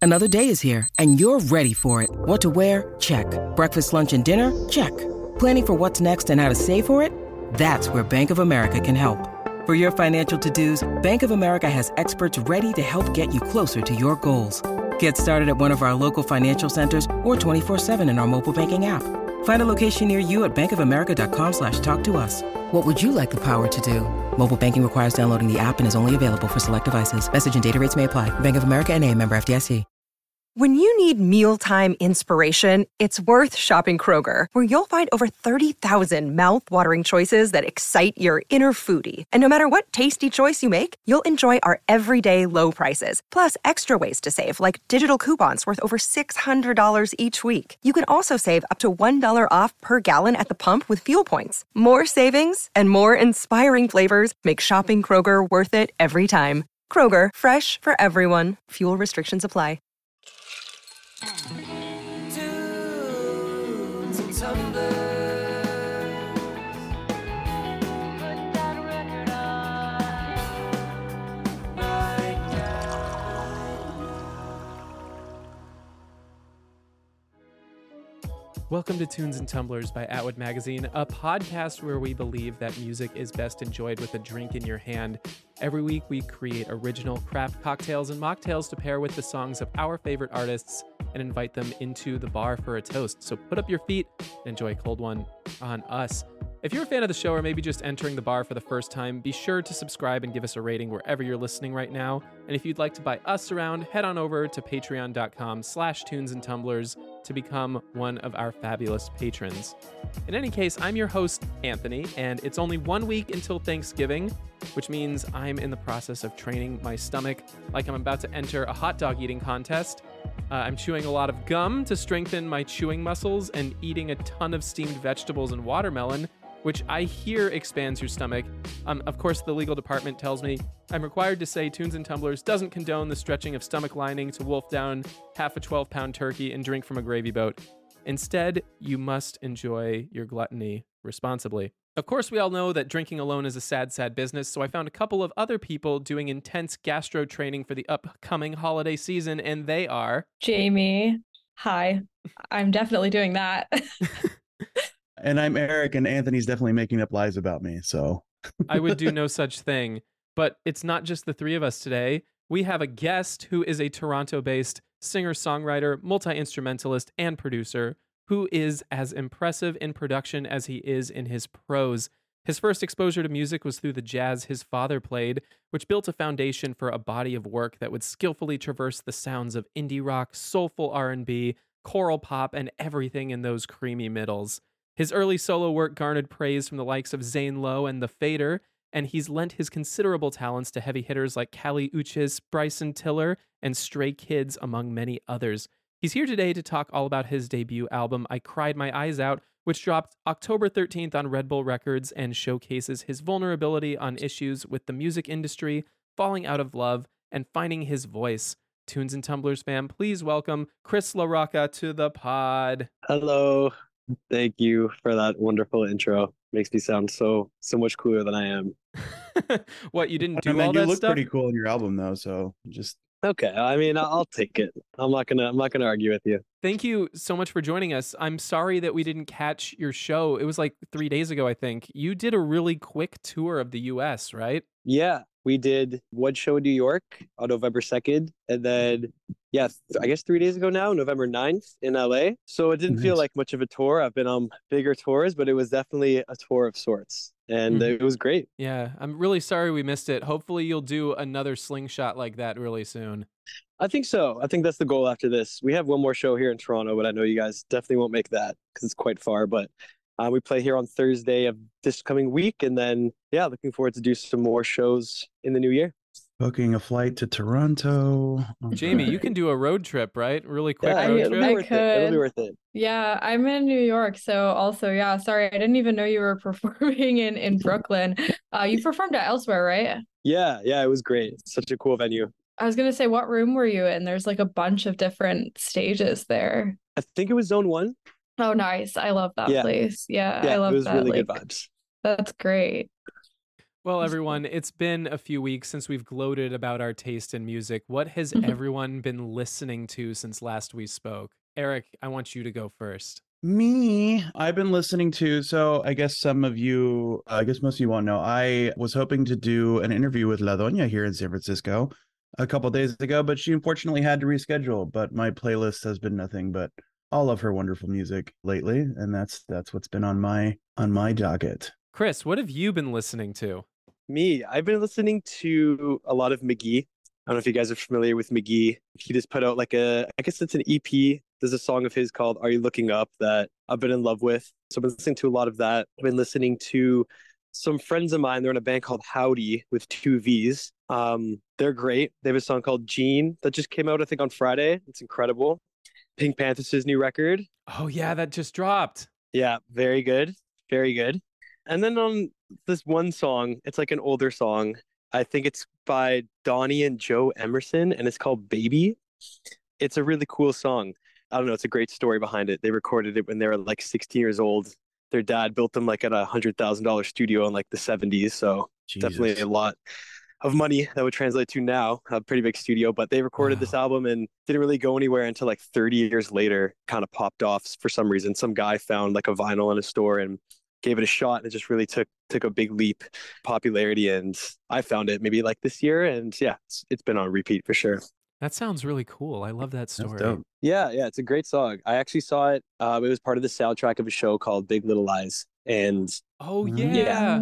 Another day is here, and you're ready for it. What to wear? Check. Breakfast, lunch, and dinner? Check. Planning for what's next and how to save for it? That's where Bank of America can help. For your financial to-dos, Bank of America has experts ready to help get you closer to your goals. Get started at one of our local financial centers or 24/7 in our mobile banking app. Find a location near you at bankofamerica.com/talktous. What would you like the power to do? Mobile banking requires downloading the app and is only available for select devices. Message and data rates may apply. Bank of America N.A., member FDIC. When you need mealtime inspiration, it's worth shopping Kroger, where you'll find over 30,000 mouth-watering choices that excite your inner foodie. And no matter what tasty choice you make, you'll enjoy our everyday low prices, plus extra ways to save, like digital coupons worth over $600 each week. You can also save up to $1 off per gallon at the pump with fuel points. More savings and more inspiring flavors make shopping Kroger worth it every time. Kroger, fresh for everyone. Fuel restrictions apply. Tunes and tumblers. Put that record on right now. Welcome to Tunes and Tumblers by Atwood Magazine, a podcast where we believe that music is best enjoyed with a drink in your hand. Every week we create original craft cocktails and mocktails to pair with the songs of our favorite artists and invite them into the bar for a toast. So put up your feet and enjoy a cold one on us. If you're a fan of the show or maybe just entering the bar for the first time, be sure to subscribe and give us a rating wherever you're listening right now. And if you'd like to buy us around, head on over to patreon.com/tunesandtumblers to become one of our fabulous patrons. In any case, I'm your host, Anthony, and it's only 1 week until Thanksgiving, which means I'm in the process of training my stomach like I'm about to enter a hot dog eating contest. I'm chewing a lot of gum to strengthen my chewing muscles and eating a ton of steamed vegetables and watermelon, which I hear expands your stomach. Of course, the legal department tells me I'm required to say Tunes and Tumblers doesn't condone the stretching of stomach lining to wolf down half a 12-pound turkey and drink from a gravy boat. Instead, you must enjoy your gluttony responsibly. Of course, we all know that drinking alone is a sad, sad business, so I found a couple of other people doing intense gastro training for the upcoming holiday season, and they are... Jamie. Hi. I'm definitely doing that. And I'm Eric, and Anthony's definitely making up lies about me, so... I would do no such thing. But it's not just the three of us today. We have a guest who is a Toronto-based singer-songwriter, multi-instrumentalist, and producer who is as impressive in production as he is in his prose. His first exposure to music was through the jazz his father played, which built a foundation for a body of work that would skillfully traverse the sounds of indie rock, soulful R&B, choral pop, and everything in those creamy middles. His early solo work garnered praise from the likes of Zane Lowe and The Fader, and he's lent his considerable talents to heavy hitters like Kali Uchis, Bryson Tiller, and Stray Kids, among many others. He's here today to talk all about his debut album, I Cried My Eyes Out, which dropped October 13th on Red Bull Records and showcases his vulnerability on issues with the music industry, falling out of love, and finding his voice. Tunes and Tumblers fam, please welcome Chris LaRocca to the pod. Hello. Thank you for that wonderful intro. Makes me sound so much cooler than I am. What, you didn't do I mean, all you that look stuff? pretty cool in your album, though, so just... Okay, I mean, I'll take it. I'm not gonna argue with you. Thank you so much for joining us. I'm sorry that we didn't catch your show. It was like 3 days ago, I think. You did a really quick tour of the US, right? Yeah, we did one show in New York on November 2nd, and then, I guess 3 days ago now, November 9th in LA. So it didn't feel like much of a tour. I've been on bigger tours, but it was definitely a tour of sorts, and it was great. Yeah, I'm really sorry we missed it. Hopefully you'll do another slingshot like that really soon. I think so. I think that's the goal after this. We have one more show here in Toronto, but I know you guys definitely won't make that because it's quite far, but we play here on Thursday of this coming week, and then, looking forward to do some more shows in the new year. Booking a flight to Toronto. Jamie, you can do a road trip, right? Really quick road it'll trip. be worth it. It'll be worth it. Yeah, I'm in New York, so also, sorry, I didn't even know you were performing in Brooklyn. You performed at Elsewhere, right? Yeah, it was great. It's such a cool venue. I was gonna say, what room were you in? There's like a bunch of different stages there. I think it was Zone 1. Oh, nice. I love that place. Yeah, I love it was that. really good vibes. That's great. Well, everyone, it's been a few weeks since we've gloated about our taste in music. What has everyone been listening to since last we spoke? Eric, I want you to go first. Me, I've been listening to, so I guess some of you, I guess most of you won't know, I was hoping to do an interview with La Doña here in San Francisco a couple days ago, but she unfortunately had to reschedule. But my playlist has been nothing but all of her wonderful music lately, and that's what's been on my docket. Chris, what have you been listening to? Me, I've been listening to a lot of McGee. I don't know if you guys are familiar with McGee. He just put out I guess it's an EP. There's a song of his called Are You Looking Up that I've been in love with. So I've been listening to a lot of that. I've been listening to some friends of mine. They're in a band called Howdy with 2 V's. They're great. They have a song called Gene that just came out, I think, on Friday. It's incredible. Pink Panthers' new record. Oh, yeah, that just dropped. Yeah, very good. Very good. And then on this one song, it's like an older song. I think it's by Donnie and Joe Emerson, and it's called Baby. It's a really cool song. I don't know. It's a great story behind it. They recorded it when they were like 16 years old. Their dad built them like at $100,000 studio in like the 70s. So definitely a lot of money that would translate to now a pretty big studio. But they recorded this album and didn't really go anywhere until like 30 years later, kind of popped off for some reason. Some guy found like a vinyl in a store and gave it a shot, and it just really took a big leap popularity. And I found it maybe like this year, and yeah, it's been on repeat for sure. That sounds really cool. I love that That's story. dope. Yeah, it's a great song. I actually saw it. It was part of the soundtrack of a show called Big Little Lies, and Oh, yeah.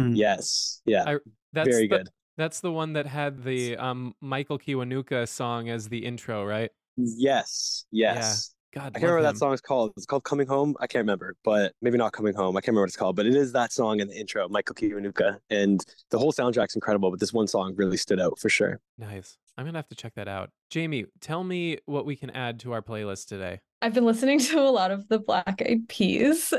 yes, yeah, That's very the, good. That's the one that had the Michael Kiwanuka song as the intro, right? Yes. God, I can't remember what that song is called. It's called Coming Home. I can't remember, but maybe not Coming Home. I can't remember what it's called, but it is that song in the intro, Michael Kiwanuka. And the whole soundtrack's incredible, but this one song really stood out for sure. Nice. I'm going to have to check that out. Jamie, tell me what we can add to our playlist today. I've been listening to a lot of the Black Eyed Peas.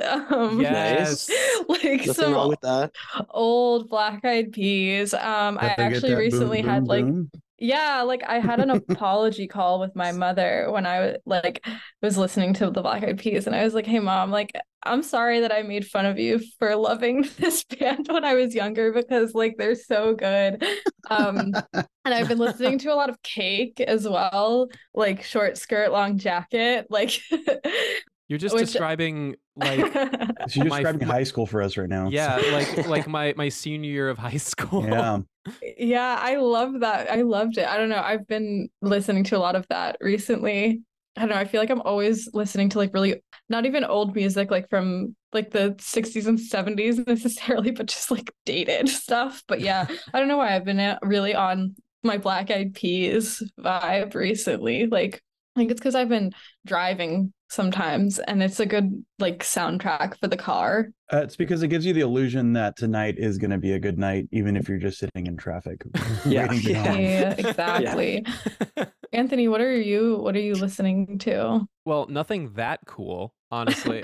Yes. Like Nothing some wrong with that. old Black Eyed Peas. I Don't they get actually that recently boom, had boom, like boom? yeah, like I had an apology call with my mother when I was listening to the Black Eyed Peas, and I was like, "Hey mom, like I'm sorry that I made fun of you for loving this band when I was younger because like they're so good." And I've been listening to a lot of Cake as well, like Short Skirt, Long Jacket, like You're just Which- describing like So you're My- describing high school for us right now. yeah, like my senior year of high school. Yeah. Yeah, I love that. I loved it. I don't know. I've been listening to a lot of that recently. I don't know. I feel like I'm always listening to like really not even old music, like from like the 60s and 70s necessarily, but just like dated stuff. But yeah, I don't know why I've been really on my Black Eyed Peas vibe recently. Like, I think it's because I've been driving sometimes, and it's a good like soundtrack for the car. It's because it gives you the illusion that tonight is going to be a good night, even if you're just sitting in traffic. Yeah. waiting to get home. Yeah, exactly. Anthony, what are you listening to? Well, nothing that cool, honestly.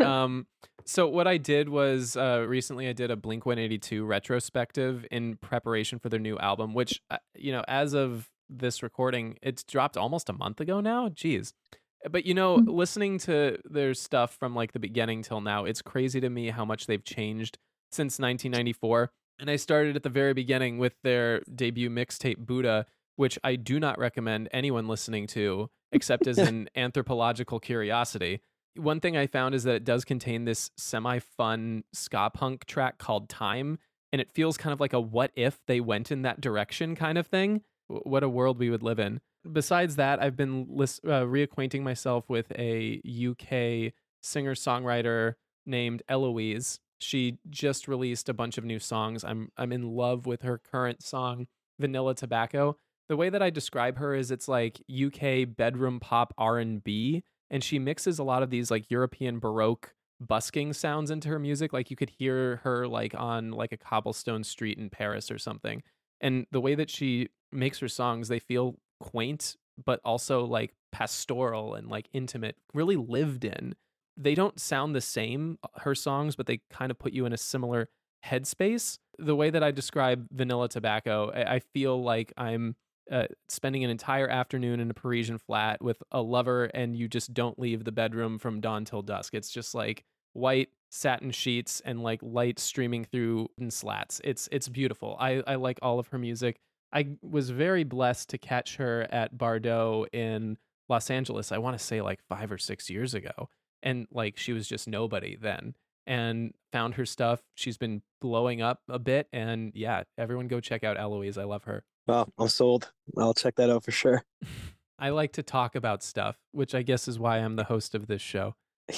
So what I did was recently I did a Blink-182 retrospective in preparation for their new album, which as of this recording, it's dropped almost a month ago now. Jeez. But listening to their stuff from like the beginning till now, it's crazy to me how much they've changed since 1994. And I started at the very beginning with their debut mixtape Buddha, which I do not recommend anyone listening to except as an anthropological curiosity. One thing I found is that it does contain this semi-fun ska punk track called Time, and it feels kind of like a what if they went in that direction kind of thing. What a world we would live in. Besides that, I've been reacquainting myself with a UK singer-songwriter named Eloise. She just released a bunch of new songs. I'm in love with her current song, Vanilla Tobacco. The way that I describe her is it's like UK bedroom pop R&B, and she mixes a lot of these like European Baroque busking sounds into her music. Like you could hear her like on like a cobblestone street in Paris or something. And the way that she makes her songs, they feel quaint, but also like pastoral and like intimate, really lived in. They don't sound the same, her songs, but they kind of put you in a similar headspace. The way that I describe Vanilla Tobacco, I feel like I'm spending an entire afternoon in a Parisian flat with a lover, and you just don't leave the bedroom from dawn till dusk. It's just like white satin sheets and like light streaming through and slats. It's beautiful. I like all of her music. I was very blessed to catch her at Bardot in Los Angeles. I want to say like 5 or 6 years ago, and like she was just nobody then. And found her stuff. She's been blowing up a bit, and yeah, everyone go check out Eloise. I love her. Well, I'm sold. I'll check that out for sure. I like to talk about stuff, which I guess is why I'm the host of this show.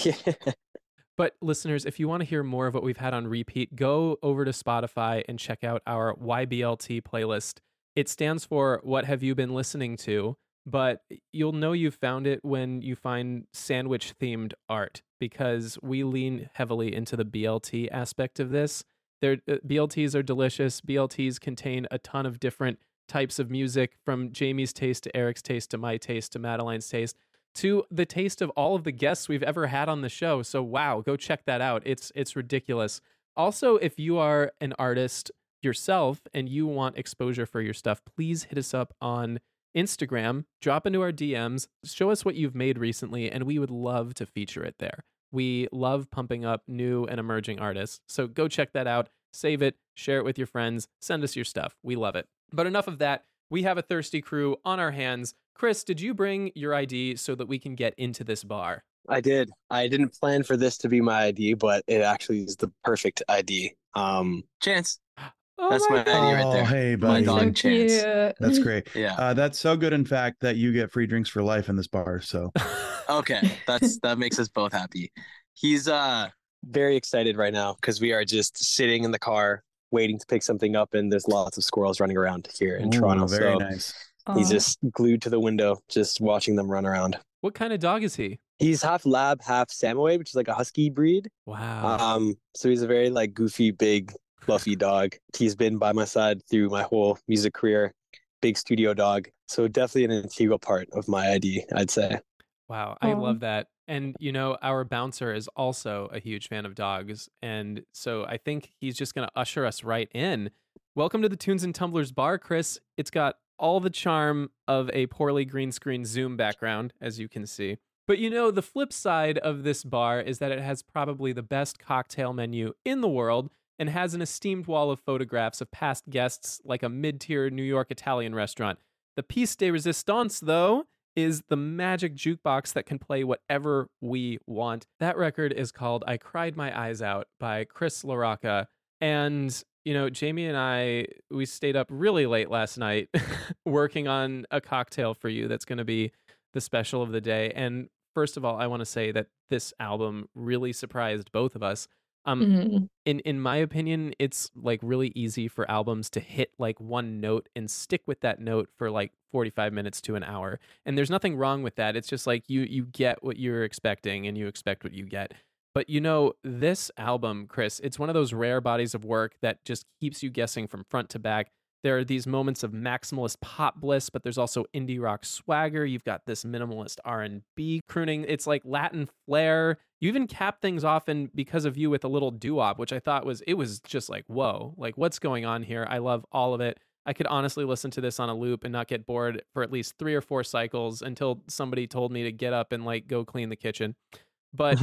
But listeners, if you want to hear more of what we've had on repeat, go over to Spotify and check out our YBLT playlist. It stands for What Have You Been Listening To? But you'll know you've found it when you find sandwich themed art, because we lean heavily into the BLT aspect of this. BLTs are delicious. BLTs contain a ton of different types of music, from Jamie's taste to Eric's taste to my taste to Madeline's taste to the taste of all of the guests we've ever had on the show. So wow, go check that out. It's ridiculous. Also, if you are an artist yourself and you want exposure for your stuff, please hit us up on Instagram, drop into our DMs, show us what you've made recently, and we would love to feature it there. We love pumping up new and emerging artists. So go check that out, save it, share it with your friends, send us your stuff. We love it. But enough of that. We have a thirsty crew on our hands. Chris, did you bring your ID so that we can get into this bar? I did. I didn't plan for this to be my ID, but it actually is the perfect ID. Chance. Oh That's my ID right Oh, there. hey, My buddy. So dog Chance. cute. That's great. Yeah. That's so good, in fact, that you get free drinks for life in this bar. So Okay. That makes us both happy. He's very excited right now because we are just sitting in the car waiting to pick something up, and there's lots of squirrels running around here in Toronto. Very So nice. he's Aw. just glued to the window, just watching them run around. What kind of dog is he? He's half lab, half Samoyed, which is like a husky breed. Wow. So he's a very like goofy, big, fluffy dog. He's been by my side through my whole music career. Big studio dog. So definitely an integral part of my ID, I'd say. Wow, I Aw. love that. And, you know, our bouncer is also a huge fan of dogs. And so I think he's just going to usher us right in. Welcome to the Tunes and Tumblers bar, Chris. It's got all the charm of a poorly green screen Zoom background, as you can see. But, you know, the flip side of this bar is that it has probably the best cocktail menu in the world and has an esteemed wall of photographs of past guests like a mid-tier New York Italian restaurant. The piece de resistance, though, is the magic jukebox that can play whatever we want. That record is called I Cried My Eyes Out by Chris LaRocca. And, you know, Jamie and we stayed up really late last night working on a cocktail for you that's going to be the special of the day. And first of all, I want to say that this album really surprised both of us. Mhm. In my opinion, it's like really easy for albums to hit like one note and stick with that note for like 45 minutes to an hour. And there's nothing wrong with that. It's just like you get what you're expecting and you expect what you get. But you know, this album, Chris, it's one of those rare bodies of work that just keeps you guessing from front to back. There are these moments of maximalist pop bliss, but there's also indie rock swagger. You've got this minimalist R&B crooning. It's like Latin flair. You even cap things off in Because of You with a little doo-wop, which I thought was just like, whoa, like what's going on here? I love all of it. I could honestly listen to this on a loop and not get bored for at least 3 or 4 cycles until somebody told me to get up and like go clean the kitchen. But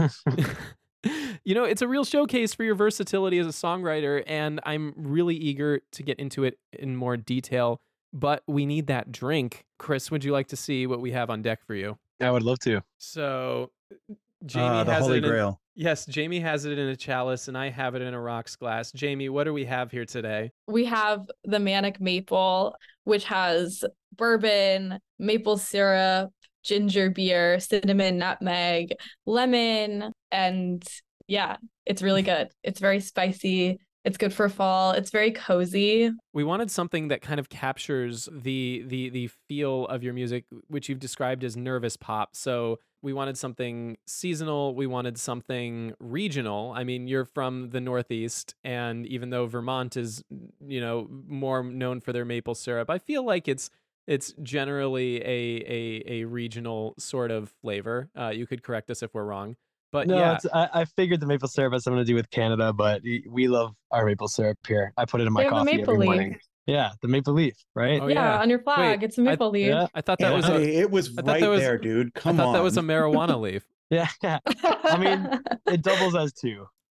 you know, it's a real showcase for your versatility as a songwriter, and I'm really eager to get into it in more detail. But we need that drink. Chris, would you like to see what we have on deck for you? I would love to. So Jamie The has Holy it in, Grail. yes, Jamie has it in a chalice, and I have it in a rocks glass. Jamie, what do we have here today? We have the Manic Maple, which has bourbon, maple syrup, ginger beer, cinnamon, nutmeg, lemon, and yeah, it's really good. It's very spicy. It's good for fall. It's very cozy. We wanted something that kind of captures the feel of your music, which you've described as nervous pop. So we wanted something seasonal. We wanted something regional. I mean, you're from the Northeast, and even though Vermont is, you know, more known for their maple syrup, I feel like it's generally a regional sort of flavor. You could correct us if we're wrong. But No, yeah, I figured the maple syrup has something to do with Canada, but we love our maple syrup here. I put it in my We have the coffee maple every leaf. morning. Yeah, the maple leaf, right? Oh, yeah, yeah. on your flag, Wait, it's a maple leaf. Yeah. I thought that was Hey, it was thought right that was- there, dude. I Come thought on. that was a marijuana leaf. Yeah. I mean, it doubles as 2.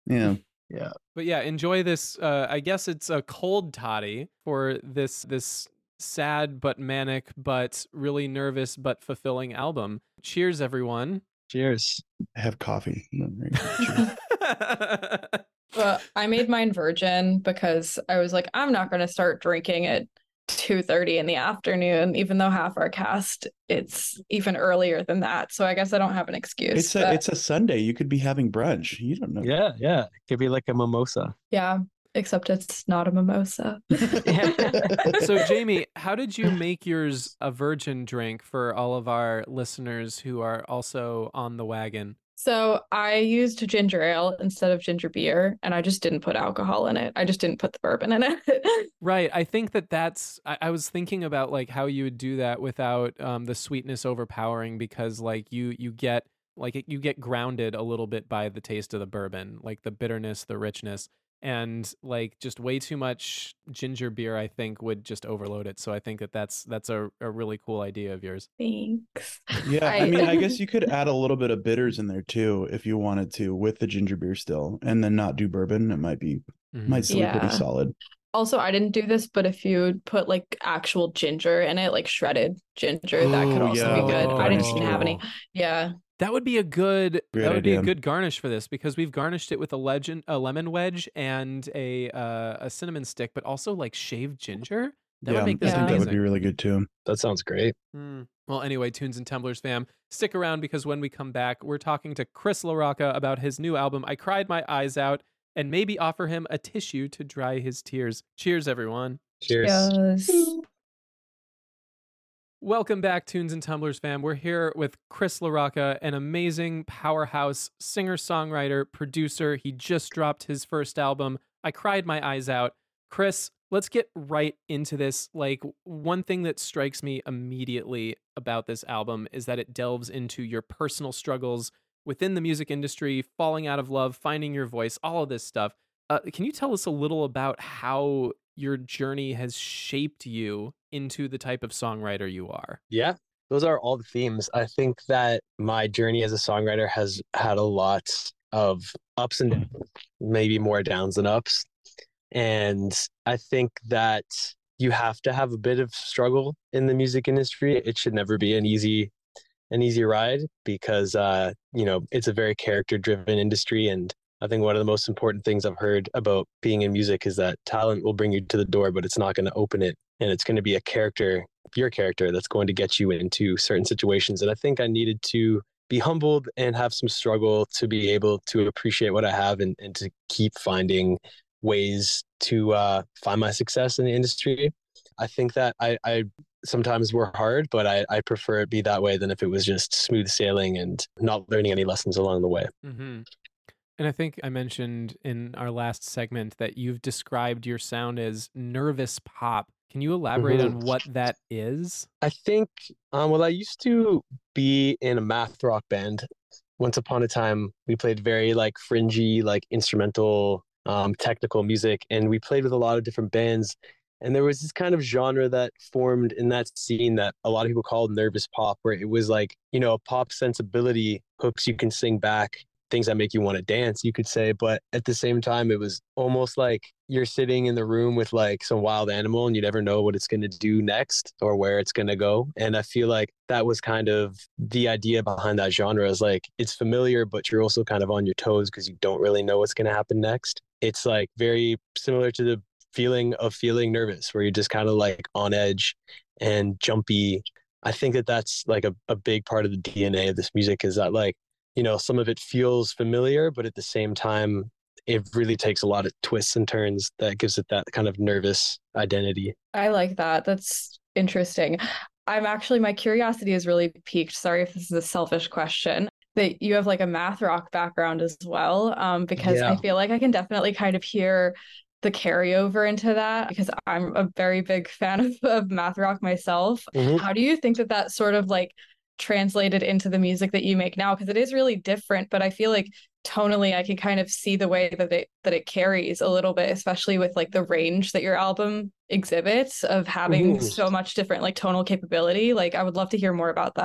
Yeah. Yeah. But yeah, enjoy this. I guess it's a cold toddy for this sad but manic but really nervous but fulfilling album. Cheers, everyone. Cheers. I have coffee. Cheers. Well, I made mine virgin because I was like, I'm not going to start drinking at 2:30 in the afternoon, even though half our cast it's even earlier than that. So I guess I don't have an excuse. It's a Sunday. You could be having brunch. You don't know. Yeah, yeah. It could be like a mimosa. Yeah, except it's not a mimosa. So Jamie, how did you make yours a virgin drink for all of our listeners who are also on the wagon? So I used ginger ale instead of ginger beer, and I just didn't put alcohol in it. I just didn't put the bourbon in it. Right. I think I was thinking about like how you would do that without the sweetness overpowering, because like you get you get grounded a little bit by the taste of the bourbon, like the bitterness, the richness. And like just way too much ginger beer, I think, would just overload it. So I think that's a really cool idea of yours. Thanks. Yeah, I mean, I guess you could add a little bit of bitters in there too if you wanted to with the ginger beer still, and then not do bourbon. It might still be pretty solid. Also, I didn't do this, but if you put like actual ginger in it, like shredded ginger, that could also be good. I just didn't have any. Yeah. That would be a good idea. Good garnish for this, because we've garnished it with a lemon wedge and a cinnamon stick, but also like shaved ginger. That would make this I think amazing. that would be really good too. That sounds great. Well, anyway, Tunes and Tumblers fam, stick around, because when we come back, we're talking to Chris LaRocca about his new album, I Cried My Eyes Out, and maybe offer him a tissue to dry his tears. Cheers, everyone. Cheers. Yes. Welcome back, Tunes and Tumblers fam. We're here with Chris LaRocca, an amazing powerhouse singer-songwriter, producer. He just dropped his first album, I Cried My Eyes Out. Chris, let's get right into this. Like, one thing that strikes me immediately about this album is that it delves into your personal struggles within the music industry, falling out of love, finding your voice, all of this stuff. Can you tell us a little about how your journey has shaped you into the type of songwriter you are? Yeah, those are all the themes. I think that my journey as a songwriter has had a lot of ups and downs, maybe more downs than ups. And I think that you have to have a bit of struggle in the music industry. It should never be an easy ride, because it's a very character-driven industry. And I think one of the most important things I've heard about being in music is that talent will bring you to the door, but it's not going to open it. And it's going to be your character, that's going to get you into certain situations. And I think I needed to be humbled and have some struggle to be able to appreciate what I have, and to keep finding ways to find my success in the industry. I think that I sometimes were hard, but I prefer it be that way than if it was just smooth sailing and not learning any lessons along the way. Mm-hmm. And I think I mentioned in our last segment that you've described your sound as nervous pop. Can you elaborate on what that is? I think, I used to be in a math rock band. Once upon a time, we played very like fringy, like instrumental, technical music, and we played with a lot of different bands. And there was this kind of genre that formed in that scene that a lot of people called nervous pop, where it was like, a pop sensibility, hooks you can sing back, things that make you want to dance, you could say. But at the same time, it was almost like you're sitting in the room with like some wild animal, and you never know what it's going to do next or where it's going to go. And I feel like that was kind of the idea behind that genre, is like, it's familiar, but you're also kind of on your toes because you don't really know what's going to happen next. It's like very similar to the feeling of feeling nervous, where you're just kind of like on edge and jumpy. I think that that's like a big part of the DNA of this music, is that like, some of it feels familiar, but at the same time, it really takes a lot of twists and turns that gives it that kind of nervous identity. I like that. That's interesting. My curiosity is really piqued. Sorry if this is a selfish question, that you have like a math rock background as well, because I feel like I can definitely kind of hear the carryover into that, because I'm a very big fan of math rock myself. Mm-hmm. How do you think that sort of like translated into the music that you make now? Because it is really different, but I feel like tonally I can kind of see the way that it carries a little bit, especially with like the range that your album exhibits of having so much different like tonal capability. Like, I would love to hear more about that.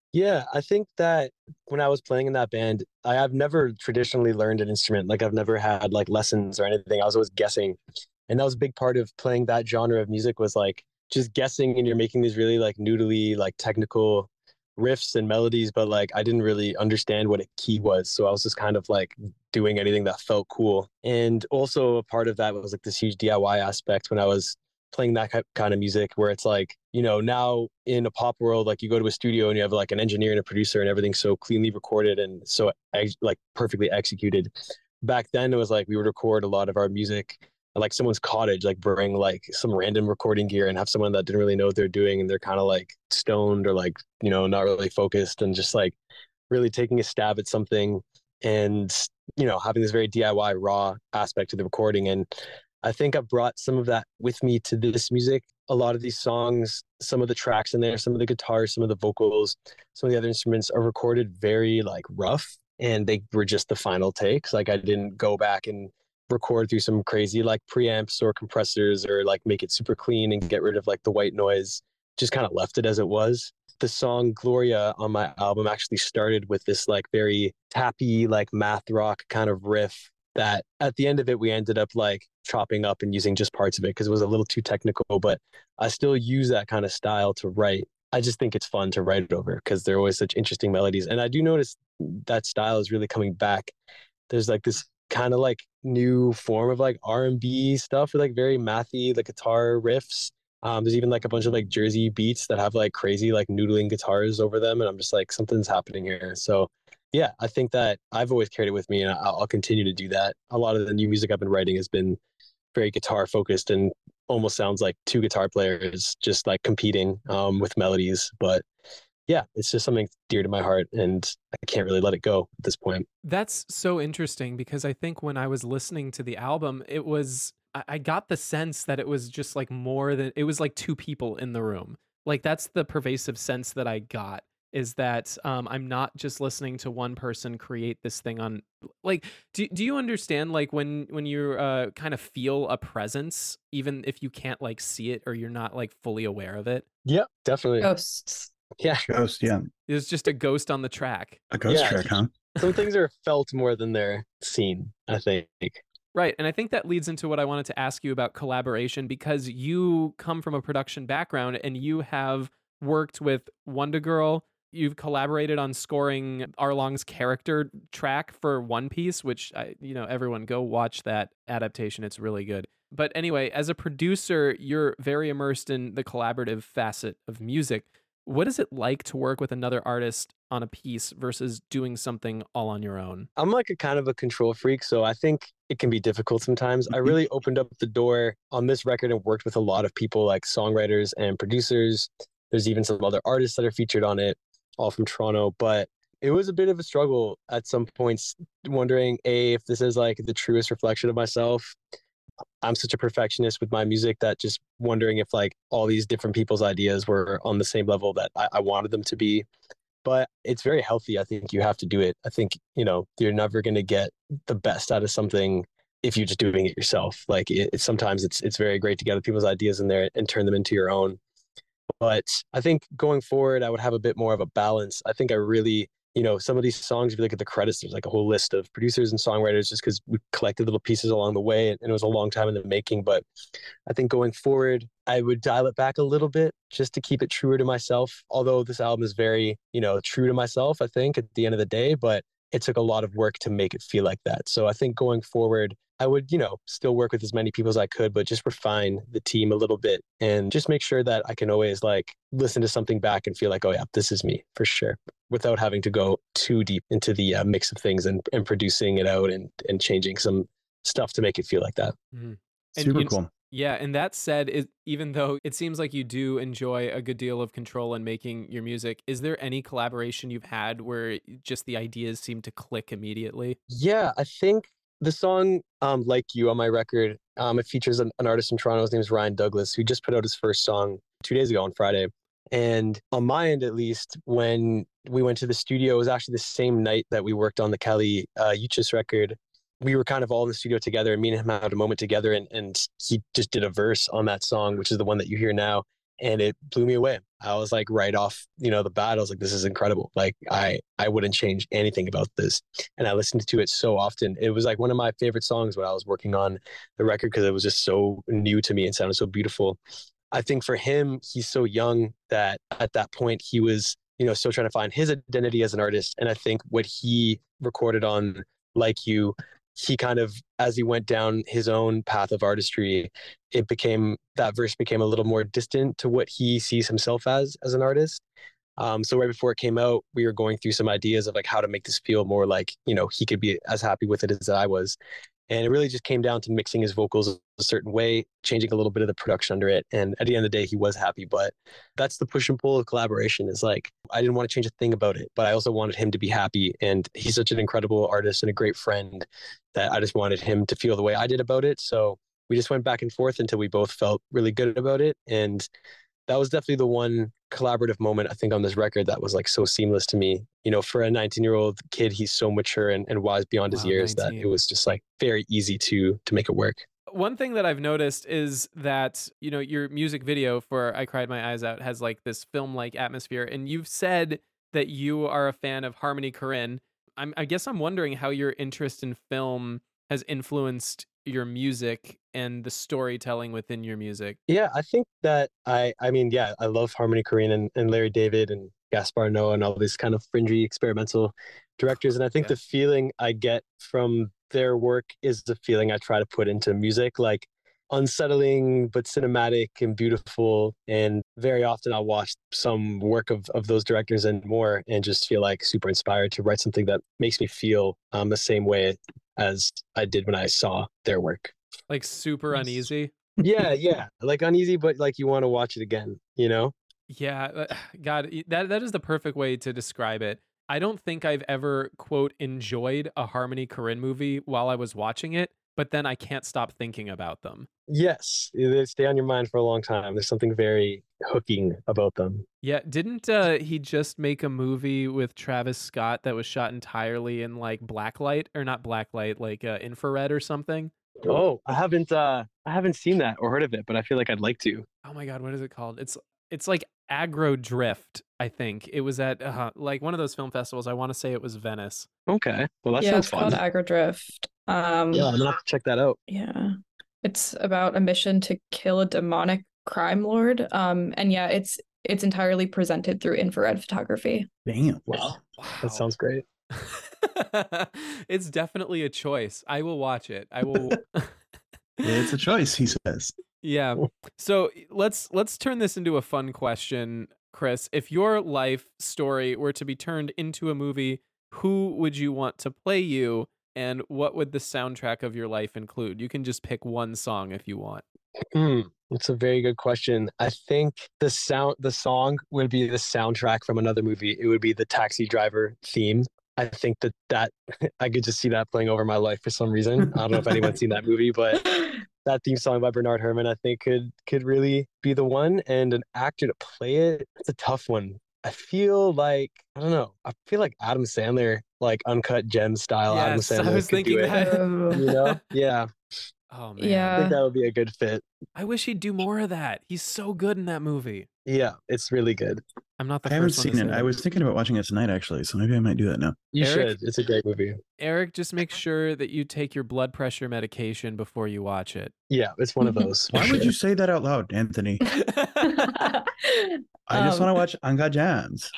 Yeah, I think that when I was playing in that band, have never traditionally learned an instrument. Like I've never had like lessons or anything. I was always guessing. And that was a big part of playing that genre of music was like just guessing and you're making these really like noodly, like technical riffs and melodies, but like I didn't really understand what a key was. So I was just kind of like doing anything that felt cool. And also a part of that was like this huge DIY aspect when I was playing that kind of music where it's like, you know, now in a pop world, like you go to a studio and you have like an engineer and a producer and everything's so cleanly recorded and so like perfectly executed. Back then it was like we would record a lot of our music at like someone's cottage, like bring like some random recording gear and have someone that didn't really know what they're doing and they're kind of like stoned or like, you know, not really focused and just like really taking a stab at something and, you know, having this very DIY raw aspect to the recording. And I think I've brought some of that with me to this music. A lot of these songs, some of the tracks in there, some of the guitars, some of the vocals, some of the other instruments are recorded very like rough and they were just the final takes. Like I didn't go back and record through some crazy like preamps or compressors or like make it super clean and get rid of like the white noise. Just kind of left it as it was. The song Gloria on my album actually started with this like very tappy, like math rock kind of riff that at the end of it, we ended up like chopping up and using just parts of it because it was a little too technical, but I still use that kind of style to write. I just think it's fun to write it over because they're always such interesting melodies. And I do notice that style is really coming back. There's like this kind of like new form of like R&B stuff with like very mathy, the guitar riffs. There's even like a bunch of like Jersey beats that have like crazy like noodling guitars over them. And I'm just like, something's happening here. So yeah, I think that I've always carried it with me and I'll continue to do that. A lot of the new music I've been writing has been very guitar focused and almost sounds like two guitar players just like competing with melodies. But yeah, it's just something dear to my heart and I can't really let it go at this point. That's so interesting because I think when I was listening to the album, I got the sense that it was just like more than, it was like two people in the room. Like that's the pervasive sense that I got is that I'm not just listening to one person create this thing on like, do you understand like when you kind of feel a presence, even if you can't like see it or you're not like fully aware of it? Yeah, definitely. Ghosts. Yeah. Ghost, yeah. There's just a ghost on the track. A ghost Yeah. track, huh? Some things are felt more than they're seen, I think. Right. And I think that leads into what I wanted to ask you about collaboration because you come from a production background and you have worked with Wonder Girl. You've collaborated on scoring Arlong's character track for One Piece, which everyone go watch that adaptation. It's really good. But anyway, as a producer, you're very immersed in the collaborative facet of music. What is it like to work with another artist on a piece versus doing something all on your own? I'm like a kind of a control freak, so I think it can be difficult sometimes. I really opened up the door on this record and worked with a lot of people like songwriters and producers. There's even some other artists that are featured on it, all from Toronto, but it was a bit of a struggle at some points, wondering if this is like the truest reflection of myself. I'm such a perfectionist with my music that just wondering if like all these different people's ideas were on the same level that I wanted them to be. But it's very healthy. I think you have to do it. I think, you're never going to get the best out of something if you're just doing it yourself. Like sometimes it's very great to get other people's ideas in there and turn them into your own. But I think going forward, I would have a bit more of a balance. I think I really, some of these songs, if you look at the credits, there's like a whole list of producers and songwriters just because we collected little pieces along the way and it was a long time in the making. But I think going forward, I would dial it back a little bit just to keep it truer to myself. Although this album is very, true to myself, I think, at the end of the day, but it took a lot of work to make it feel like that. So I think going forward, I would, still work with as many people as I could, but just refine the team a little bit and just make sure that I can always like listen to something back and feel like, oh yeah, this is me for sure, without having to go too deep into the mix of things and producing it out and changing some stuff to make it feel like that. Mm-hmm. Super cool. Yeah, and that said, even though it seems like you do enjoy a good deal of control in making your music, is there any collaboration you've had where just the ideas seem to click immediately? Yeah, I think the song Like You on my record, it features an artist from Toronto. His name is Ryan Douglas, who just put out his first song 2 days ago on Friday. And on my end, at least, when we went to the studio, it was actually the same night that we worked on the Kelly Uchis record. We were kind of all in the studio together and me and him had a moment together and he just did a verse on that song, which is the one that you hear now. and it blew me away. I was like right off, the bat, I was like, this is incredible. Like I wouldn't change anything about this. And I listened to it so often. It was like one of my favorite songs when I was working on the record because it was just so new to me and sounded so beautiful. I think for him, he's so young that at that point he was, still trying to find his identity as an artist. And I think what he recorded on Like You, he kind of, as he went down his own path of artistry, that verse became a little more distant to what he sees himself as an artist. So right before it came out, we were going through some ideas of like how to make this feel more like, he could be as happy with it as I was. And it really just came down to mixing his vocals a certain way, changing a little bit of the production under it. And at the end of the day, he was happy. But that's the push and pull of collaboration, is like, I didn't want to change a thing about it, but I also wanted him to be happy. And he's such an incredible artist and a great friend that I just wanted him to feel the way I did about it. So we just went back and forth until we both felt really good about it. And that was definitely the one collaborative moment I think on this record that was like so seamless to me. For a 19-year-old kid, he's so mature and wise beyond his years 19. that it was just like very easy to make it work. One thing that I've noticed is that, your music video for I Cried My Eyes Out has like this film-like atmosphere. And you've said that you are a fan of Harmony Korine. I guess I'm wondering how your interest in film has influenced your music and the storytelling within your music. Yeah, I think that I love Harmony Korine and Larry David and Gaspar Noé and all these kind of fringy experimental directors. And I think the feeling I get from their work is the feeling I try to put into music, like unsettling but cinematic and beautiful. And very often I'll watch some work of those directors and more and just feel like super inspired to write something that makes me feel the same way as I did when I saw their work. Like super uneasy. Yeah. Like uneasy, but like you want to watch it again, Yeah, God, that is the perfect way to describe it. I don't think I've ever, quote, enjoyed a Harmony Korine movie while I was watching it, but then I can't stop thinking about them. Yes, they stay on your mind for a long time. There's something very hooking about them. Yeah, didn't he just make a movie with Travis Scott that was shot entirely in like blacklight, or not blacklight, like infrared or something? Oh, I haven't seen that or heard of it, but I feel like I'd like to. Oh my God, what is it called? It's like Aggro Drift, I think. It was at like one of those film festivals. I want to say it was Venice. Okay, well that Yeah, sounds it's fun. called Agrodrift. Yeah, I'm gonna have to check that out. Yeah. It's about a mission to kill a demonic crime lord. And yeah, it's entirely presented through infrared photography. Damn. Wow, that sounds great. It's definitely a choice. I will watch it. I will. It's a choice, he says. Yeah. So let's turn this into a fun question, Chris. If your life story were to be turned into a movie, who would you want to play you, and what would the soundtrack of your life include? You can just pick one song if you want. That's a very good question. I think the song would be the soundtrack from another movie. It would be the Taxi Driver theme. I think that I could just see that playing over my life for some reason. I don't know if anyone's seen that movie, but that theme song by Bernard Herrmann, I think could really be the one. And an actor to play it, it's a tough one. I feel like Adam Sandler, like Uncut Gems style. Yes, Adam Sandler I was could thinking do it. that. Yeah. Oh man. I Yeah. think that would be a good fit. I wish he'd do more of that. He's so good in that movie. Yeah, it's really good. I'm not the I haven't first one to seen say it. that. I was thinking about watching it tonight, actually, so maybe I might do that now. You Eric? should. It's a great movie. Eric, just make sure that you take your blood pressure medication before you watch it. Yeah, it's one of those. Why would you say that out loud, Anthony? I just want to watch Anga Jams.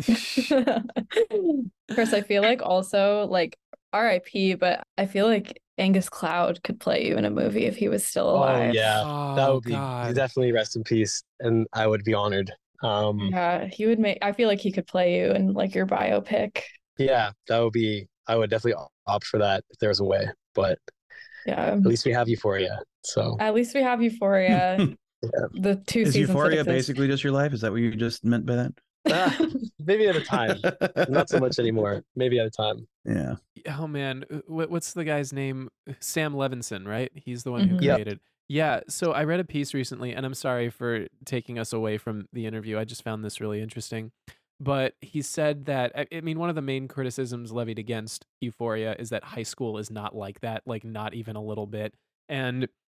Chris, I feel like also like RIP, but I feel like Angus Cloud could play you in a movie if he was still alive. Yeah, that Oh, would be God. definitely rest in peace, and I would be honored. Yeah, he would make. I feel like he could play you in like your biopic. Yeah, that would be. I would definitely opt for that if there was a way. But Yeah, at least we have Euphoria. So at least we have Euphoria. The two Is seasons. Euphoria that exist. basically just your life? Is that what you just meant by that? maybe at a time, not so much anymore. Maybe at a time. Yeah. Oh man, what's the guy's name? Sam Levinson, right? He's the one who Mhm. Yep. created. Yeah, so I read a piece recently, and I'm sorry for taking us away from the interview. I just found this really interesting. But he said that, I mean, one of the main criticisms levied against Euphoria is that high school is not like that, like not even a little bit. And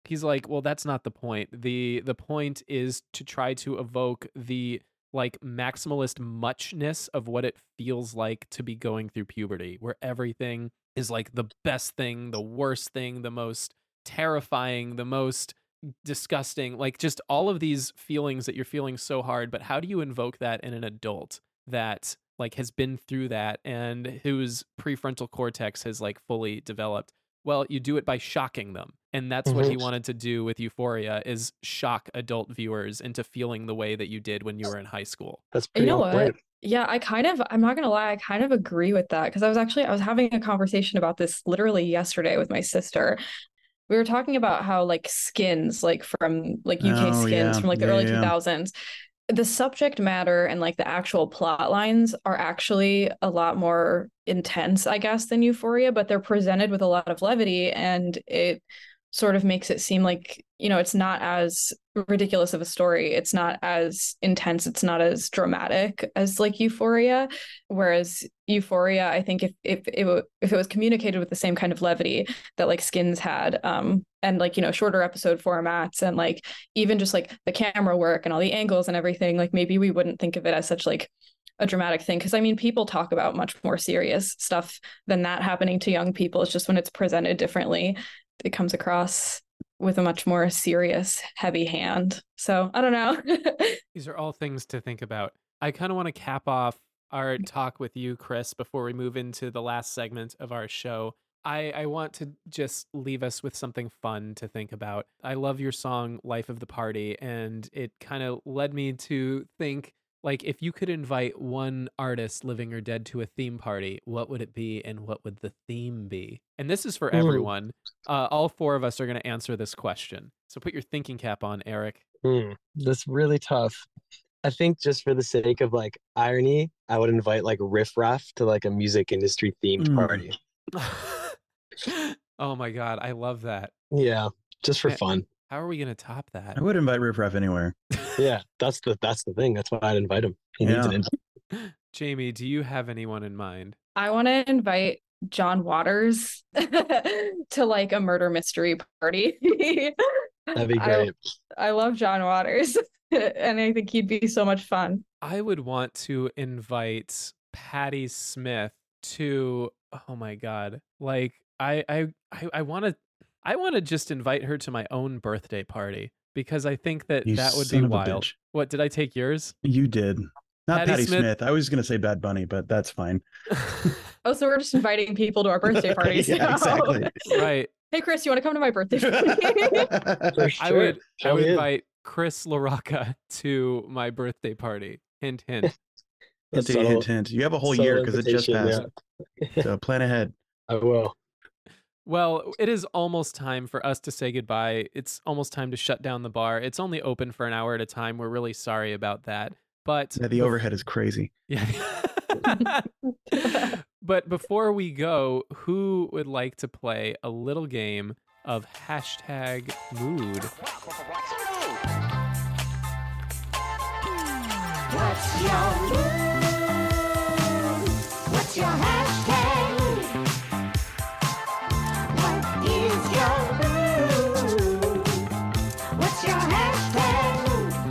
he's like, well, that's not the point. The point is to try to evoke the like maximalist muchness of what it feels like to be going through puberty, where everything is like the best thing, the worst thing, the most terrifying, the most disgusting, like just all of these feelings that you're feeling so hard. But how do you invoke that in an adult that like has been through that and whose prefrontal cortex has like fully developed? Well, you do it by shocking them. And that's what he wanted to do with Euphoria, is shock adult viewers into feeling the way that you did when you were in high school. That's You pretty know on what? point. Yeah, I'm not gonna lie, I kind of agree with that because I was having a conversation about this literally yesterday with my sister. We were talking about how like Skins, like from like UK Oh, Skins yeah. from like the Yeah, early yeah. 2000s, the subject matter and like the actual plot lines are actually a lot more intense, I guess, than Euphoria, but they're presented with a lot of levity, and it sort of makes it seem like, you know, it's not as ridiculous of a story. It's not as intense. It's not as dramatic as like Euphoria. Whereas Euphoria, I think if it was communicated with the same kind of levity that like Skins had, and like, you know, shorter episode formats and like even just like the camera work and all the angles and everything, like maybe we wouldn't think of it as such like a dramatic thing. Because I mean, people talk about much more serious stuff than that happening to young people. It's just when it's presented differently, it comes across with a much more serious, heavy hand. So I don't know. These are all things to think about. I kind of want to cap off our talk with you, Chris, before we move into the last segment of our show. I want to just leave us with something fun to think about. I love your song, Life of the Party, and it kind of led me to think, like, if you could invite one artist, living or dead, to a theme party, what would it be and what would the theme be? And this is for everyone. All four of us are going to answer this question. So put your thinking cap on, Eric. That's really tough. I think just for the sake of like irony, I would invite like Riff Raff to like a music industry themed party. Oh my God, I love that. Yeah, just for Man, fun. How are we going to top that? I would invite Riff Raff anywhere. Yeah, that's the thing. That's why I'd invite him. He needs Yeah. an invite. Jamie, do you have anyone in mind? I want to invite John Waters to like a murder mystery party. That'd be great. I love John Waters, and I think he'd be so much fun. I would want to invite Patti Smith to, oh my God, like I want to just invite her to my own birthday party, because I think that You that would son be of a wild. bitch. What, did I take yours? You did. Not Patti Patti Smith- Smith. I was going to say Bad Bunny, but that's fine. Oh, so we're just inviting people to our birthday parties. Yeah, now. exactly. Right. Hey, Chris, you want to come to my birthday party? For I sure. would Show in. invite Chris LaRocca to my birthday party. Hint, hint. Hint, Subtle- hint, hint. You have a whole subtle year because it just invitation, passed. yeah. So plan ahead. I will. Well, it is almost time for us to say goodbye. It's almost time to shut down the bar. It's only open for an hour at a time. We're really sorry about that. But Yeah, the overhead is crazy. Yeah. But before we go, who would like to play a little game of hashtag mood? What's your mood? What's your hashtag? What is your mood? What's your hashtag?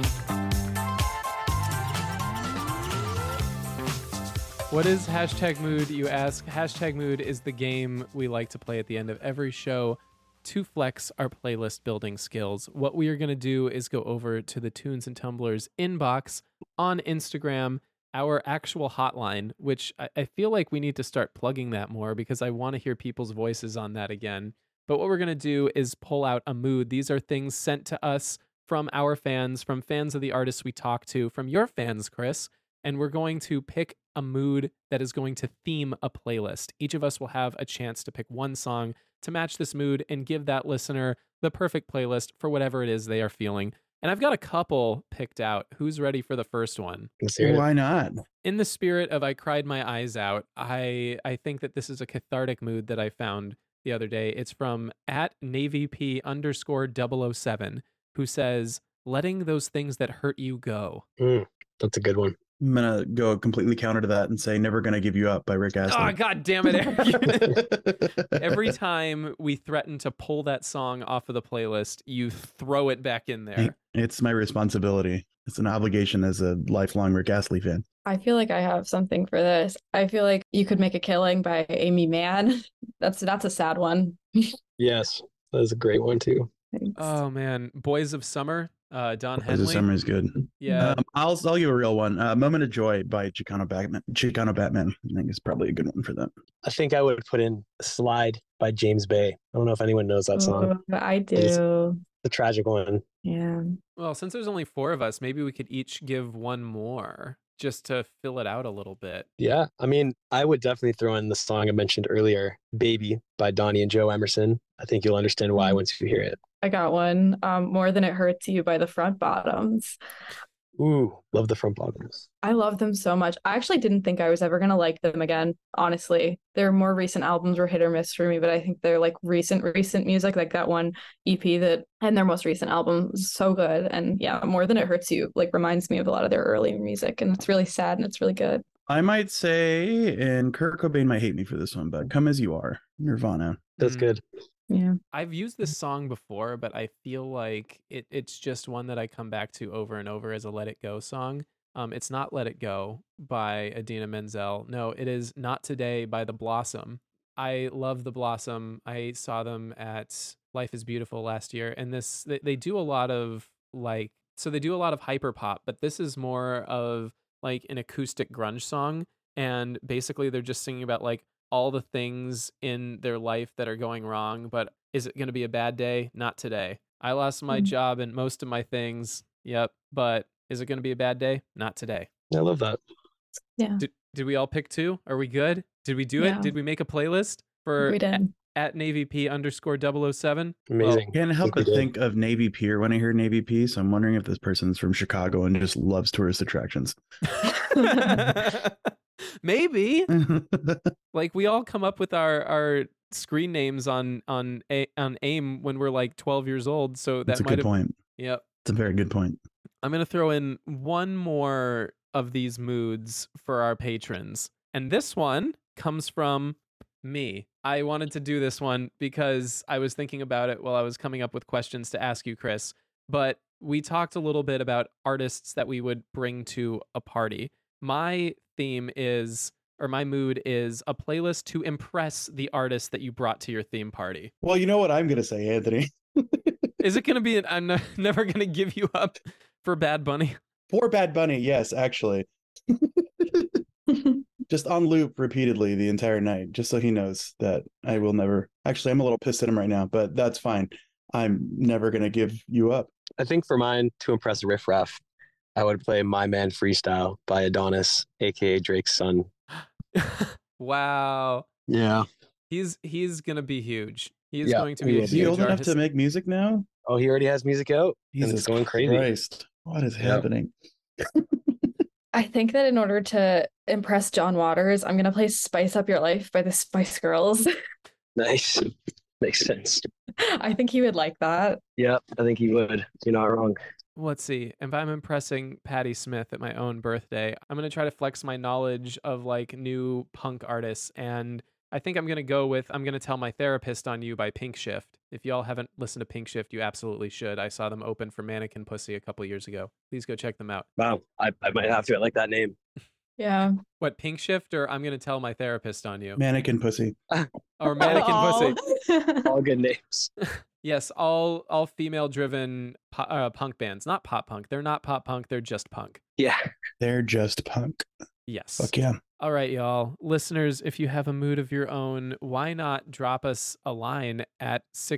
What is hashtag mood, you ask? Hashtag mood is the game we like to play at the end of every show to flex our playlist building skills. What we are going to do is go over to the Tunes and Tumblers inbox on Instagram, our actual hotline, which I feel like we need to start plugging that more because I want to hear people's voices on that again. But what we're going to do is pull out a mood. These are things sent to us from our fans, from fans of the artists we talk to, from your fans, Chris. And we're going to pick a mood that is going to theme a playlist. Each of us will have a chance to pick one song to match this mood and give that listener the perfect playlist for whatever it is they are feeling. And I've got a couple picked out. Who's ready for the first one? Let's hear it. Why not? In the spirit of I cried my eyes out, I think that this is a cathartic mood that I found the other day. It's from @NavyP_007, who says, letting those things that hurt you go. That's a good one. I'm gonna go completely counter to that and say "Never Gonna Give You Up" by Rick Oh, Astley. God damn it, Eric. Every time we threaten to pull that song off of the playlist, you throw it back in there. It's my responsibility. It's an obligation as a lifelong Rick Astley fan. I feel like I have something for this. I feel like You Could Make a Killing by Amy Mann. That's a sad one. Yes, that is a great one too. Thanks. Oh, man. Boys of Summer, Don Boys Henley. of Summer is good. Yeah. I'll give a real one. Moment of Joy by Chicano Batman. I think is probably a good one for them. I think I would put in Slide by James Bay. I don't know if anyone knows that song. Oh, I do. The tragic one. Yeah. Well, since there's only 4 of us, maybe we could each give one more just to fill it out a little bit. Yeah, I mean, I would definitely throw in the song I mentioned earlier, Baby by Donnie and Joe Emerson. I think you'll understand why once you hear it. I got one. More Than It Hurts You by the Front Bottoms. Ooh, love the Front Bottoms. I love them so much. I actually didn't think I was ever going to like them again, honestly. Their more recent albums were hit or miss for me, but I think they're like recent music, like that one EP and their most recent album was so good. And yeah, More Than It Hurts You like reminds me of a lot of their early music, and it's really sad and it's really good. I might say, and Kurt Cobain might hate me for this one, but "Come As You Are," Nirvana. That's good. Yeah. I've used this song before, but I feel like it's just one that I come back to over and over as a Let It Go song. It's not Let It Go by Idina Menzel. No, it is Not Today by The Blossom. I love The Blossom. I saw them at Life is Beautiful last year, and they do a lot of they do a lot of hyper pop, but this is more of like an acoustic grunge song, and basically they're just singing about like all the things in their life that are going wrong, but is it going to be a bad day? Not today. I lost my job and most of my things. Yep. But is it going to be a bad day? Not today. I love that. Yeah. Did we all pick 2? Are we good? Did we do it? Yeah. Did we make a playlist for We did. at NavyP_007? Amazing. Can't help we but did. think of Navy Pier when I hear Navy P. So I'm wondering if this person's from Chicago and just loves tourist attractions. Maybe. Like we all come up with our screen names on AIM when we're like 12 years old. So That's that a might good have. point. Yep. It's a very good point. I'm going to throw in one more of these moods for our patrons. And this one comes from me. I wanted to do this one because I was thinking about it while I was coming up with questions to ask you, Chris. But we talked a little bit about artists that we would bring to a party. My theme is, or my mood is, a playlist to impress the artist that you brought to your theme party. Well, you know what I'm going to say, Anthony. Is it going to be I'm never going to give you up for Bad Bunny? For Bad Bunny, yes, actually. Just on loop repeatedly the entire night, just so he knows that I will never. Actually, I'm a little pissed at him right now, but that's fine. I'm never going to give you up. I think for mine, to impress Riff Raff, I would play My Man Freestyle by Adonis, aka Drake's son. Wow. Yeah. He's going to be huge. He is Yeah, going to he be a will Is be. he huge old enough artist. to make music now? Oh, he already has music out, and Jesus it's going crazy. Christ. What is happening? I think that in order to impress John Waters, I'm going to play Spice Up Your Life by the Spice Girls. Nice. Makes sense. I think he would like that. Yeah, I think he would. You're not wrong. Let's see. If I'm impressing Patti Smith at my own birthday, I'm going to try to flex my knowledge of like new punk artists. And I think I'm going to tell my therapist on you by Pink Shift. If y'all haven't listened to Pink Shift, you absolutely should. I saw them open for Mannequin Pussy a couple years ago. Please go check them out. Wow. I might have to. I like that name. Yeah. What, Pink Shift, or I'm going to tell my therapist on you? Mannequin Pussy. Or Mannequin Pussy. All good names. Yes, all female driven punk bands. Not pop punk. They're not pop punk. They're just punk. Yeah. They're just punk. Yes. Fuck yeah. All right, y'all. Listeners, if you have a mood of your own, why not drop us a line at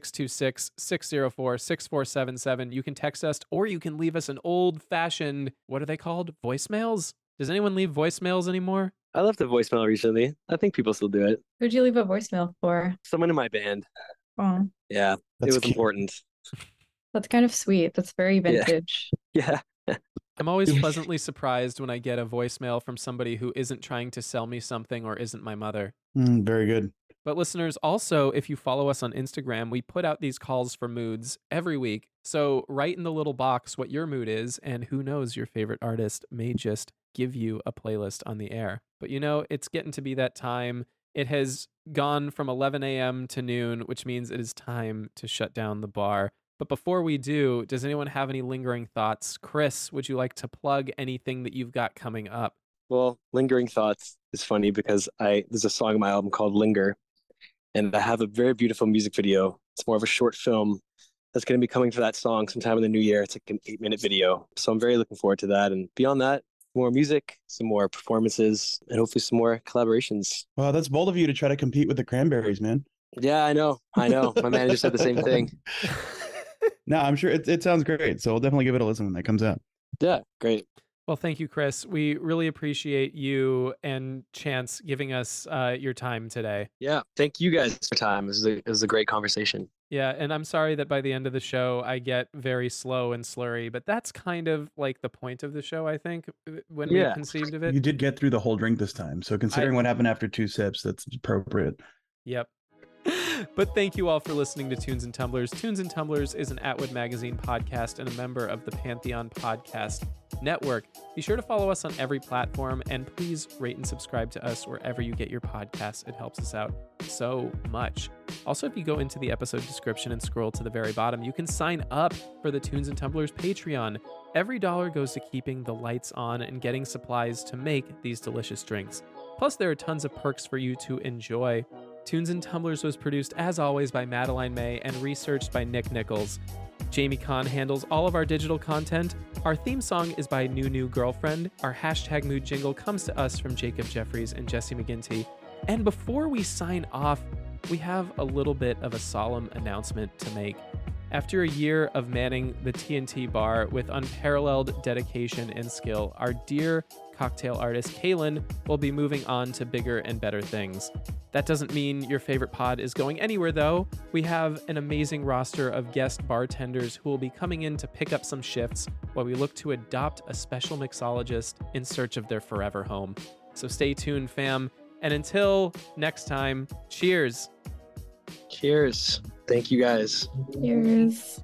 626-604-6477. You can text us, or you can leave us an old-fashioned, what are they called? Voicemails? Does anyone leave voicemails anymore? I left a voicemail recently. I think people still do it. Who'd you leave a voicemail for? Someone in my band. Oh, Yeah. That's it was cute. important. that's kind of sweet. That's very Yeah. vintage. Yeah. I'm always pleasantly surprised when I get a voicemail from somebody who isn't trying to sell me something or isn't my mother. Very good. But listeners, also, if you follow us on Instagram, we put out these calls for moods every week. So write in the little box what your mood is, and who knows, your favorite artist may just give you a playlist on the air. But it's getting to be that time. It has gone from 11 a.m. to noon, which means it is time to shut down the bar. But before we do, does anyone have any lingering thoughts? Chris, would you like to plug anything that you've got coming up? Well, Lingering Thoughts is funny because there's a song on my album called Linger, and I have a very beautiful music video. It's more of a short film that's going to be coming for that song sometime in the new year. It's like an 8-minute video. So I'm very looking forward to that. And beyond that, more music, some more performances, and hopefully some more collaborations. Wow, that's bold of you to try to compete with the Cranberries, man. Yeah, I know. My manager said the same thing. No, I'm sure it sounds great. So we'll definitely give it a listen when that comes out. Yeah, great. Well, thank you, Chris. We really appreciate you and Chance giving us your time today. Yeah, thank you guys for your time. It was a great conversation. Yeah, and I'm sorry that by the end of the show, I get very slow and slurry, but that's kind of like the point of the show, I think, when we conceived of it. You did get through the whole drink this time. So considering what happened after 2 sips, that's appropriate. Yep. But thank you all for listening to Tunes and Tumblers. Tunes and Tumblers is an Atwood Magazine podcast and a member of the Pantheon Podcast Network. Be sure to follow us on every platform, and please rate and subscribe to us wherever you get your podcasts. It helps us out so much. Also, if you go into the episode description and scroll to the very bottom, you can sign up for the Tunes and Tumblers Patreon. Every dollar goes to keeping the lights on and getting supplies to make these delicious drinks. Plus, there are tons of perks for you to enjoy. Tunes and Tumblers was produced, as always, by Madeline May and researched by Nick Nichols. Jamie Kahn handles all of our digital content. Our theme song is by New Girlfriend. Our hashtag mood jingle comes to us from Jacob Jeffries and Jesse McGinty. And before we sign off, we have a little bit of a solemn announcement to make. After a year of manning the TNT bar with unparalleled dedication and skill, our dear cocktail artist Kaylin will be moving on to bigger and better things. That doesn't mean your favorite pod is going anywhere, though. We have an amazing roster of guest bartenders who will be coming in to pick up some shifts while we look to adopt a special mixologist in search of their forever home. So stay tuned, fam. And until next time, cheers. Cheers. Thank you, guys. Cheers.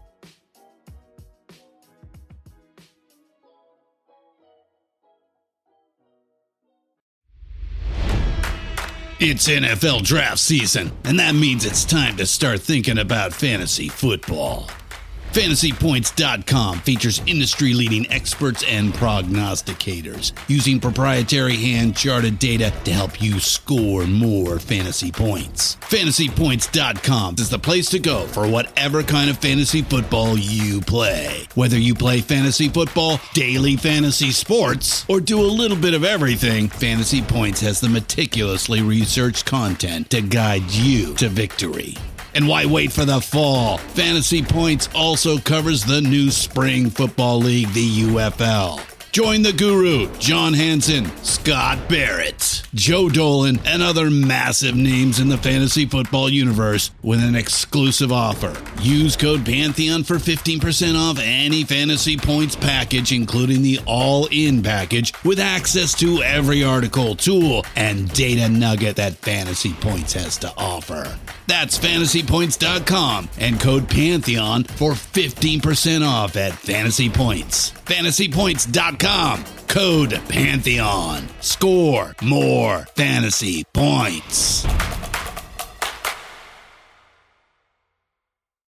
It's NFL draft season, and that means it's time to start thinking about fantasy football. FantasyPoints.com features industry-leading experts and prognosticators using proprietary hand-charted data to help you score more fantasy points. FantasyPoints.com is the place to go for whatever kind of fantasy football you play. Whether you play fantasy football, daily fantasy sports, or do a little bit of everything, Fantasy Points has the meticulously researched content to guide you to victory. And why wait for the fall? Fantasy Points also covers the new spring football league, the UFL. Join the guru, John Hansen, Scott Barrett, Joe Dolan, and other massive names in the fantasy football universe with an exclusive offer. Use code Pantheon for 15% off any Fantasy Points package, including the all-in package, with access to every article, tool, and data nugget that Fantasy Points has to offer. That's FantasyPoints.com and code Pantheon for 15% off at Fantasy Points. FantasyPoints.com, code Pantheon. Score more fantasy points.